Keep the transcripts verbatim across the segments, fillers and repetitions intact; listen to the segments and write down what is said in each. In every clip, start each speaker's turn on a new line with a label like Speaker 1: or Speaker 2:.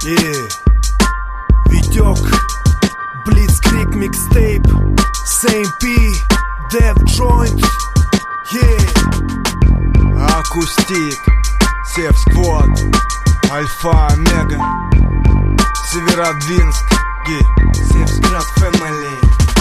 Speaker 1: Yeah. Витек, Blitzkrieg микстейп, Сэм Пи, Death Joint. Yeah. Акустик, Сев Сквот, Альфа Омега, Северодвинск, Севсград Фэмили.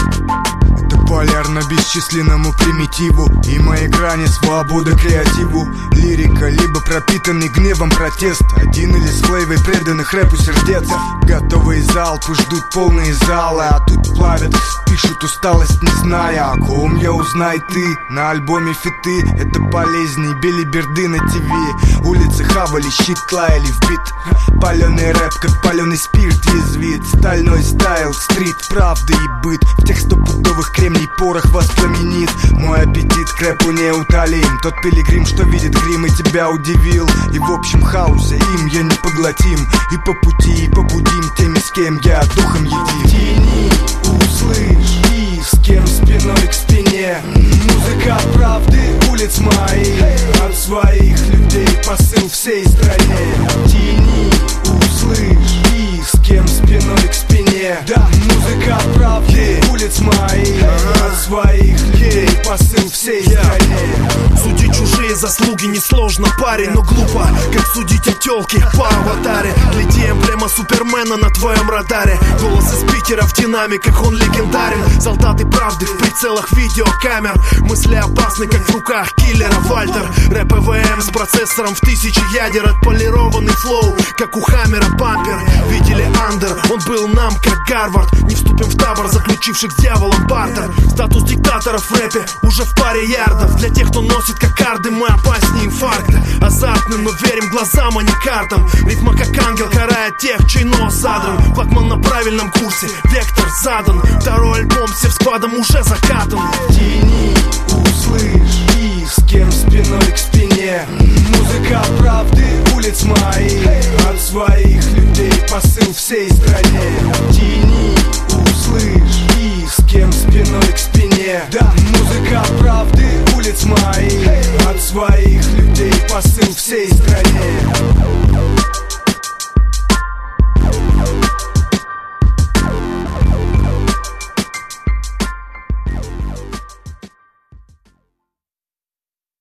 Speaker 1: Это полярно бесчисленному примитиву, и мои грани свобода креативу. Лирика, либо пропитанный гневом протест, один или с флейвой преданных рэпу сердец. Готовые залпы ждут полные залы, а тут плавят, пишут усталость, не зная, о ком я узнай ты. На альбоме фиты, это полезней билиберды на ТВ. Улицы хавали, щит клаяли в бит. Паленый рэп, как паленый спирт язвит. Стальной стайл, стрит, правда и быт. В тех стопудовых кремний порох воспламенит. Мой аппетит к рэпу неутолим. Тот пилигрим, что видит грим и тебя удивил. И в общем хаосе им я не поглотим. И по пути, и побудим теми, с кем я духом едим. Тяни, услышь, и с кем спиной к спине. Музыка правды улиц моих, от своих людей посыл всей стране. Тяни, услышь, и с кем спиной к спине. Да, музыка правды улиц моих, от своих людей посыл всей стране.
Speaker 2: Судить чужие заслуги несложно, парень, но глупо, как судить о тёлке по аватаре. Гляди, эмблема Супермена на твоем радаре. Голос из Питера в динамиках, он легендарен. Солдаты правды в прицелах видеокамер. Мысли опасны, как в руках киллера Вальтер. Рэп ЭВМ с процессором в тысячи ядер. Отполированный флоу, как у Хаммера бампер. Видели Андер, он был нам как Гарвард. Не вступим в табор заключивших с дьяволом бартер. Статус диктаторов в рэпе уже в паре ярдов. Для тех, кто носит кокарды, мы опаснее инфаркта. Азартны, но верим глазам, а не картам. Рифма как ангел карает тех, чей нос задран. Флагман на правильном курсе, вектор задан. Второй альбом с Севсквадом уже закатан.
Speaker 1: Тяни, услышь, и с кем спиной к спине. Музыка правды улиц моих, от своих людей посыл всей стране. Тяни, услышь, и с кем спиной к спине. Да, музыка правды улиц моих, от своих людей посыл всей стране.